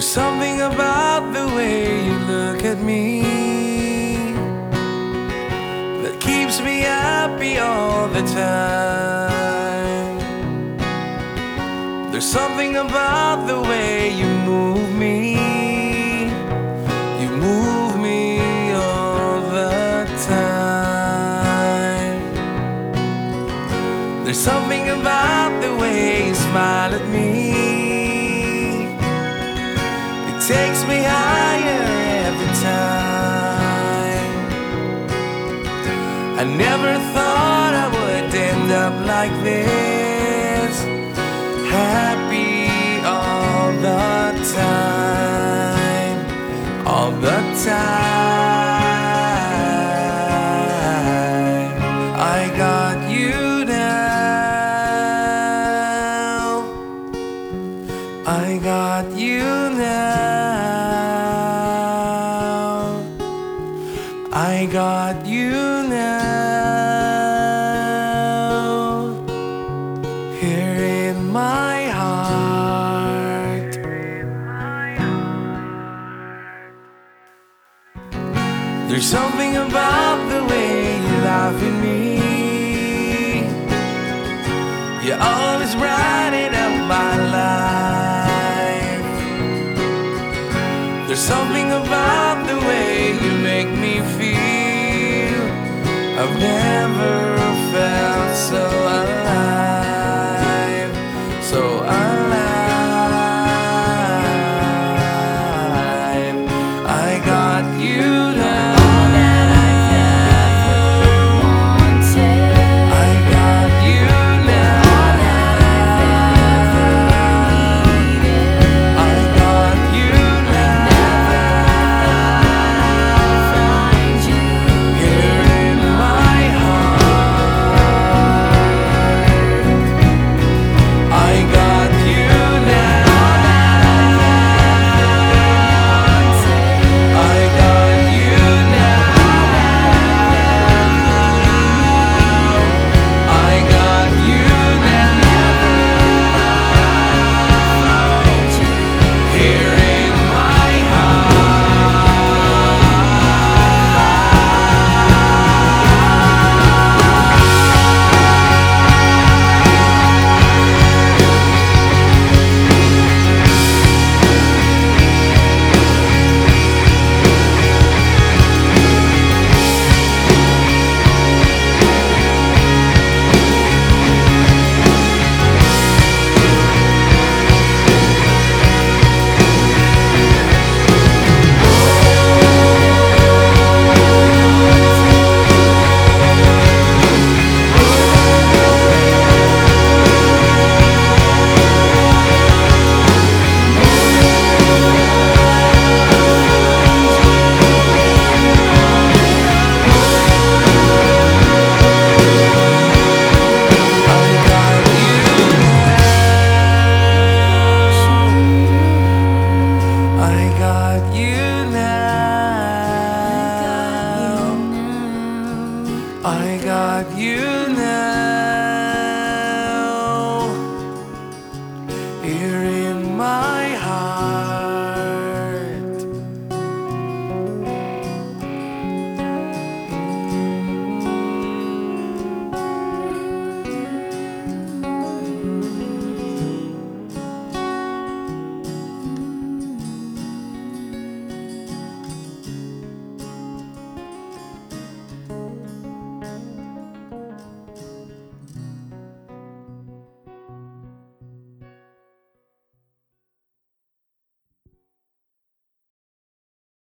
There's something about the way you look at me that keeps me happy all the time. There's something about the way you move me. You move me all the time. There's something about the way you smile at me. It takes me higher every time. I never thought I would end up like this, happy all the time, all the time. I got you now, I got you now, I got you now, here in my heart. There's something about the way you laugh at me. You always brighten up my life. There's something about the way you make me feel I've never felt so